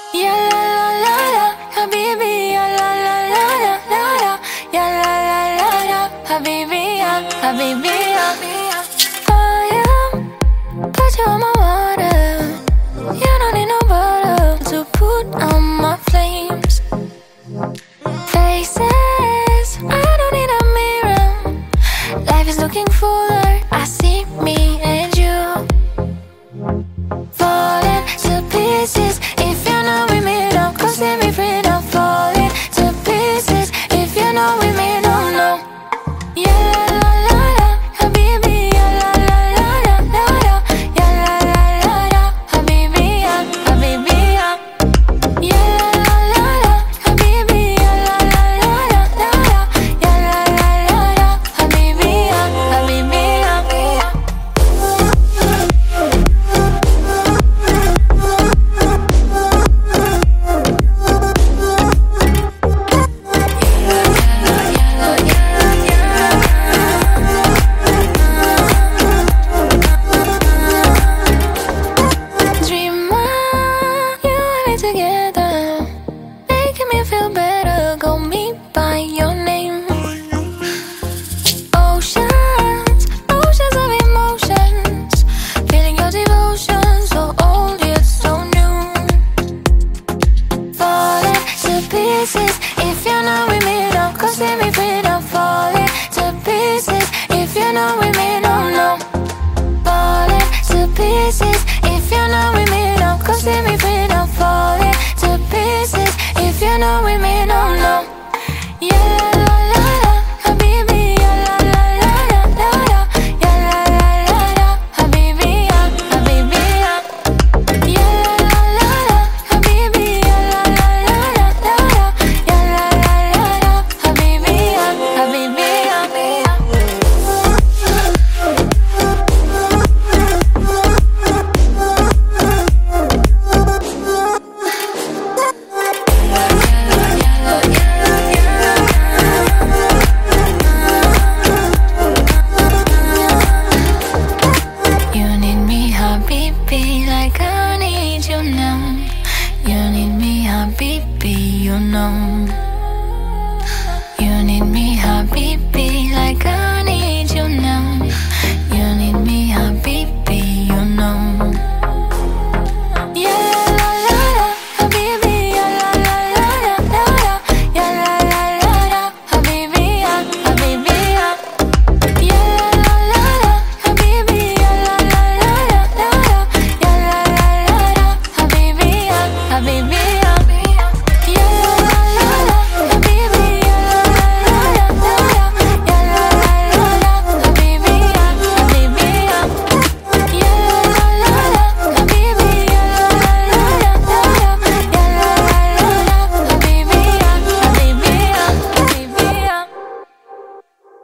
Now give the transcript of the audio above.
Ya la la la la, habibi, ya la la la la la la, ya la la la la, habibi, ya, habibi, ya. Put you on my water. You don't need no butter to put on my flames. Faces, I don't need a mirror. Life is looking fuller. I see me and you falling to pieces. If you know we made up, cause let me free up. Falling to pieces. If you know we made up, no. Yeah, la la la, habibi, ya la la la la la la, ya la la la la, habibi, ya, habibi, ya. Yeah, la la la, habibi, ya la la la la la la, ya la la la la, habibi, ya, habibi, ya. Together, making me feel better. Call me by your name. Oceans, oceans of emotions, feeling your devotion, so old yet so new. Falling to pieces. If you know we made up, cause let me free up. Falling to pieces. If you know we made up, no. Falling to pieces. If you know we made up, cause let me free up. Falling to pieces. If you know we made no, no. Yeah, la la la, habibi, ya la la la la la la, ya la la la la, habibi, ya, habibi, ya. Yeah, la la la, habibi, ya la la la la la la, ya la la la la, habibi, ya, habibi, ya. Habibi, like I need you now. You need me, habibi, you know.